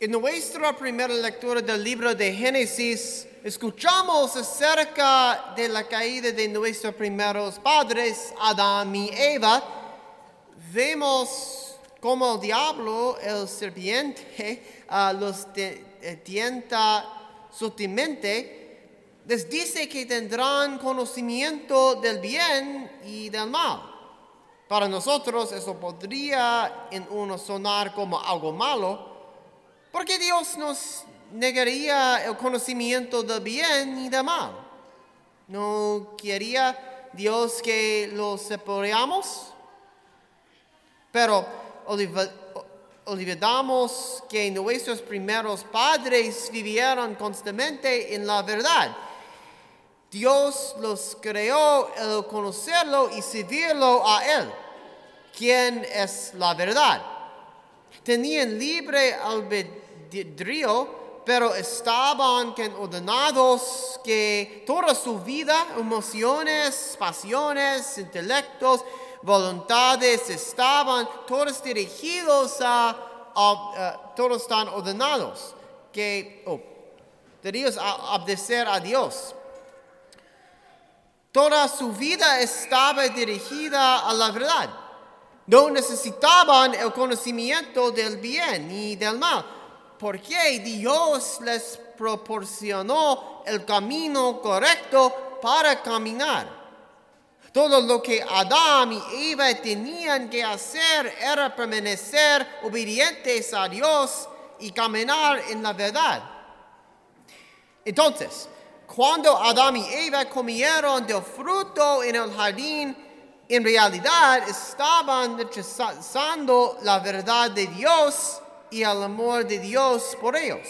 En nuestra primera lectura del libro de Génesis, escuchamos acerca de la caída de nuestros primeros padres, Adán y Eva. Vemos cómo el diablo, el serpiente, los tienta sutilmente. Les dice que tendrán conocimiento del bien y del mal. Para nosotros eso podría en uno sonar como algo malo. ¿Por qué Dios nos negaría el conocimiento del bien y del mal? ¿No quería Dios que los separemos? Pero olvidamos que nuestros primeros padres vivieron constantemente en la verdad. Dios los creó el conocerlo y servirlo a Él, quien es la verdad. Tenían libre albedrío, pero estaban tan ordenados que toda su vida, emociones, pasiones, intelectos, voluntades estaban todos dirigidos todos tan ordenados que debían obedecer a Dios. Toda su vida estaba dirigida a la verdad. No necesitaban el conocimiento del bien y del mal, porque Dios les proporcionó el camino correcto para caminar. Todo lo que Adán y Eva tenían que hacer era permanecer obedientes a Dios y caminar en la verdad. Entonces, cuando Adán y Eva comieron del fruto en el jardín, en realidad estaban rechazando la verdad de Dios y el amor de Dios por ellos.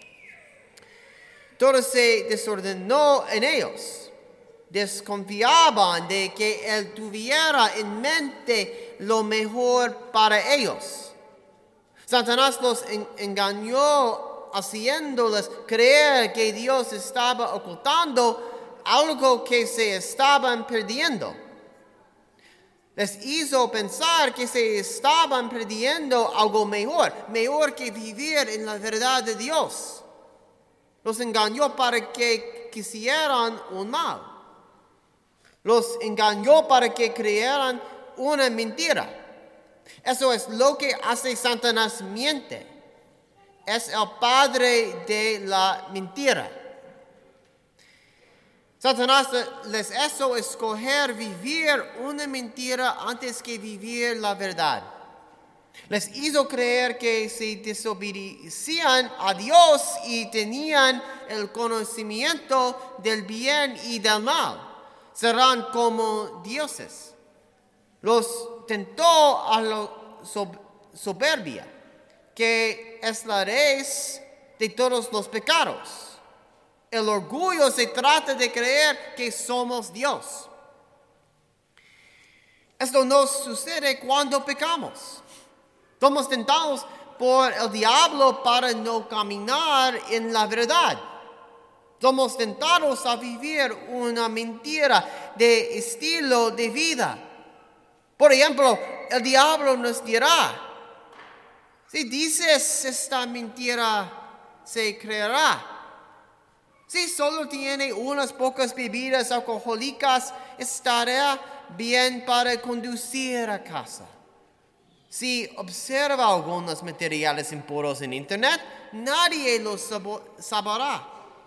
Todo se desordenó en ellos. Desconfiaban de que Él tuviera en mente lo mejor para ellos. Satanás los engañó haciéndoles creer que Dios estaba ocultando algo que se estaban perdiendo. Les hizo pensar que se estaban perdiendo algo mejor que vivir en la verdad de Dios. Los engañó para que quisieran un mal. Los engañó para que creyeran una mentira. Eso es lo que hace Satanás, miente. Es el padre de la mentira. Satanás les hizo escoger vivir una mentira antes que vivir la verdad. Les hizo creer que si desobedecían a Dios y tenían el conocimiento del bien y del mal, serán como dioses. Los tentó a la soberbia, que es la raíz de todos los pecados. El orgullo se trata de creer que somos Dios. Esto nos sucede cuando pecamos. Somos tentados por el diablo para no caminar en la verdad. Somos tentados a vivir una mentira de estilo de vida. Por ejemplo, el diablo nos dirá, si dices esta mentira, se creerá. Si solo tiene unas pocas bebidas alcohólicas, estará bien para conducir a casa. Si observa algunos materiales impuros en internet, nadie los sabrá.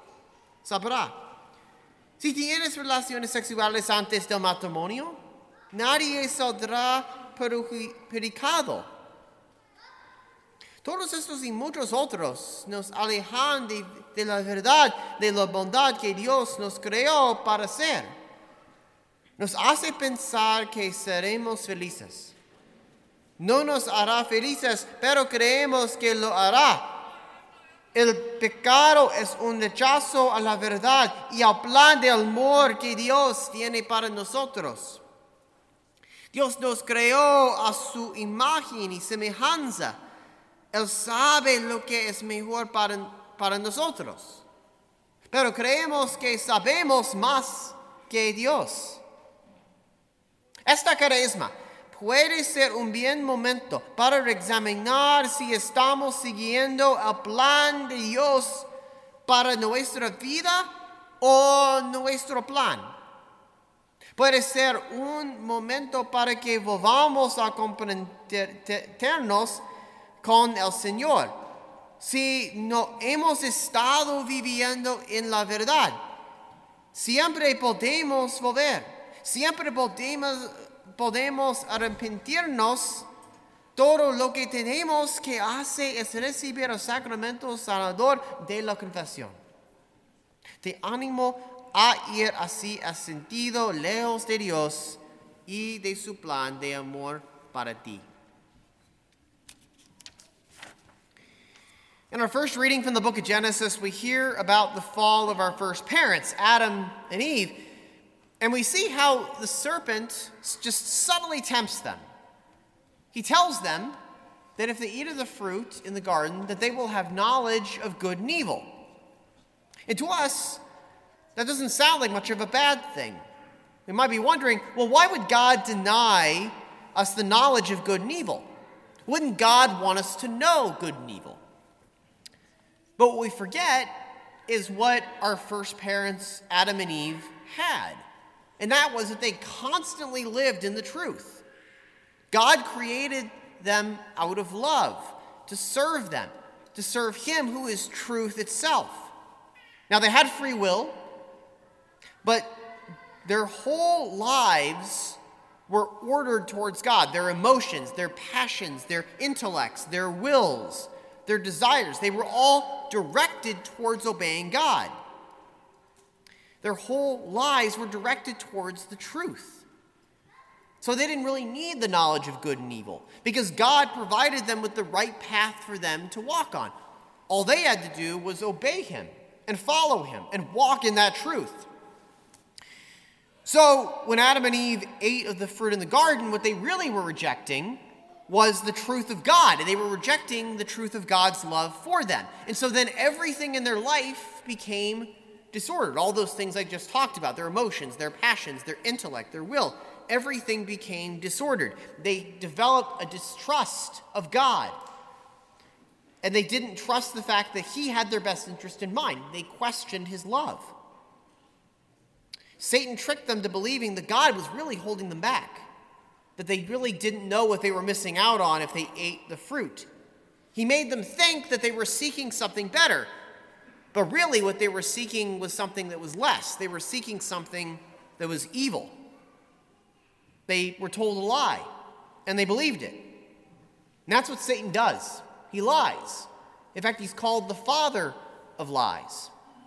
Si tienes relaciones sexuales antes del matrimonio, nadie saldrá perjudicado. Todos estos y muchos otros nos alejan de la verdad, de la bondad que Dios nos creó para ser. Nos hace pensar que seremos felices. No nos hará felices, pero creemos que lo hará. El pecado es un rechazo a la verdad y al plan de amor que Dios tiene para nosotros. Dios nos creó a su imagen y semejanza. Él sabe lo que es mejor para nosotros. Pero creemos que sabemos más que Dios. Esta carisma puede ser un buen momento para examinar si estamos siguiendo el plan de Dios para nuestra vida o nuestro plan. Puede ser un momento para que volvamos a comprendernos con el Señor si no hemos estado viviendo en la verdad. Siempre podemos volver, siempre podemos arrepentirnos. Todo lo que tenemos que hacer es recibir el sacramento sanador de la confesión. Te animo a ir así a sentido lejos de Dios y de su plan de amor para ti. In our first reading from the book of Genesis, we hear about the fall of our first parents, Adam and Eve, and we see how the serpent just subtly tempts them. He tells them that if they eat of the fruit in the garden, that they will have knowledge of good and evil. And to us, that doesn't sound like much of a bad thing. We might be wondering, well, why would God deny us the knowledge of good and evil? Wouldn't God want us to know good and evil? But what we forget is what our first parents, Adam and Eve, had. And that was that they constantly lived in the truth. God created them out of love, to serve them, to serve Him who is truth itself. Now, they had free will, but their whole lives were ordered towards God. Their emotions, their passions, their intellects, their wills, their desires, they were all directed towards obeying God. Their whole lives were directed towards the truth. So they didn't really need the knowledge of good and evil because God provided them with the right path for them to walk on. All they had to do was obey Him and follow Him and walk in that truth. So when Adam and Eve ate of the fruit in the garden, what they really were rejecting was the truth of God. And they were rejecting the truth of God's love for them. And so then everything in their life became disordered. All those things I just talked about, their emotions, their passions, their intellect, their will, everything became disordered. They developed a distrust of God. And they didn't trust the fact that He had their best interest in mind. They questioned His love. Satan tricked them to believing that God was really holding them back, that they really didn't know what they were missing out on if they ate the fruit. He made them think that they were seeking something better, but really what they were seeking was something that was less. They were seeking something that was evil. They were told a lie, and they believed it. And that's what Satan does. He lies. In fact, he's called the father of lies.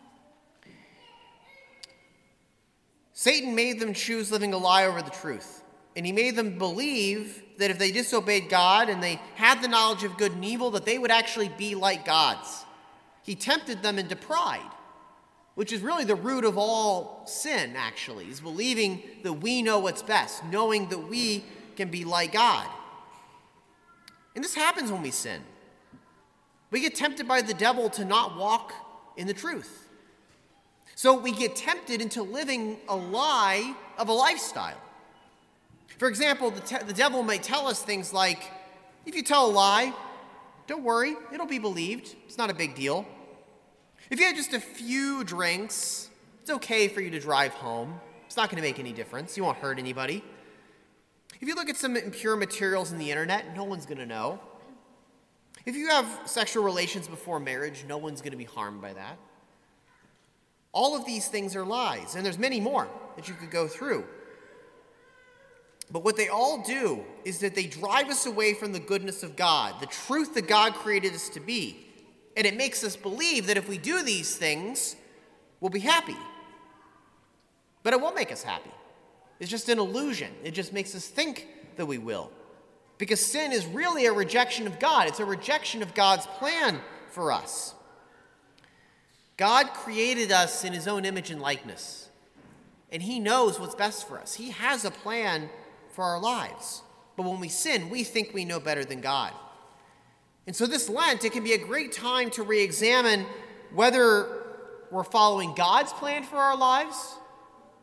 Satan made them choose living a lie over the truth. And he made them believe that if they disobeyed God and they had the knowledge of good and evil, that they would actually be like gods. He tempted them into pride, which is really the root of all sin, actually, is believing that we know what's best, knowing that we can be like God. And this happens when we sin. We get tempted by the devil to not walk in the truth. So we get tempted into living a lie of a lifestyle. For example, the devil may tell us things like, if you tell a lie, don't worry, it'll be believed. It's not a big deal. If you had just a few drinks, it's okay for you to drive home. It's not going to make any difference. You won't hurt anybody. If you look at some impure materials in the internet, no one's going to know. If you have sexual relations before marriage, no one's going to be harmed by that. All of these things are lies, and there's many more that you could go through. But what they all do is that they drive us away from the goodness of God, the truth that God created us to be. And it makes us believe that if we do these things, we'll be happy. But it won't make us happy. It's just an illusion. It just makes us think that we will. Because sin is really a rejection of God. It's a rejection of God's plan for us. God created us in His own image and likeness. And He knows what's best for us. He has a plan for our lives. But when we sin, we think we know better than God. And so this Lent, it can be a great time to re-examine whether we're following God's plan for our lives,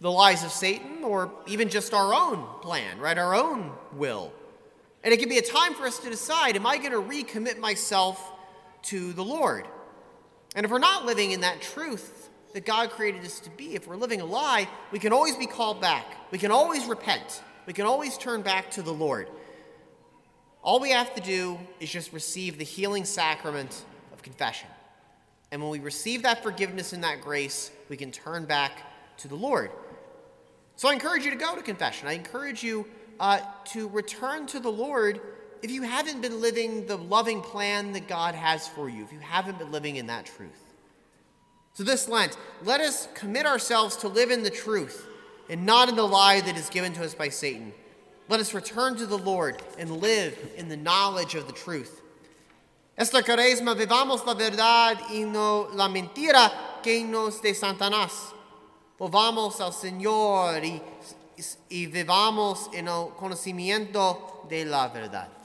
the lies of Satan or even just our own plan, right? Our own will. And it can be a time for us to decide, am I going to recommit myself to the Lord? And if we're not living in that truth that God created us to be, if we're living a lie, we can always be called back. We can always repent. We can always turn back to the Lord. All we have to do is just receive the healing sacrament of confession. And when we receive that forgiveness and that grace, we can turn back to the Lord. So I encourage you to go to confession. I encourage you to return to the Lord if you haven't been living the loving plan that God has for you, if you haven't been living in that truth. So this Lent, let us commit ourselves to live in the truth and not in the lie that is given to us by Satan. Let us return to the Lord and live in the knowledge of the truth. Esta Cuaresma vivamos la verdad y no la mentira que nos de Satanás. Volvamos al Señor y vivamos en el conocimiento de la verdad.